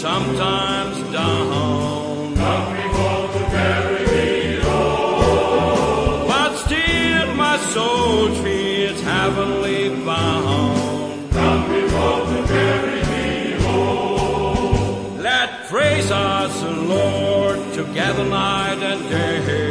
sometimes down. Come before to carry me home. But still my soul feels heavenly bound. Come before to carry me home. Let praise us, Lord, together night and day.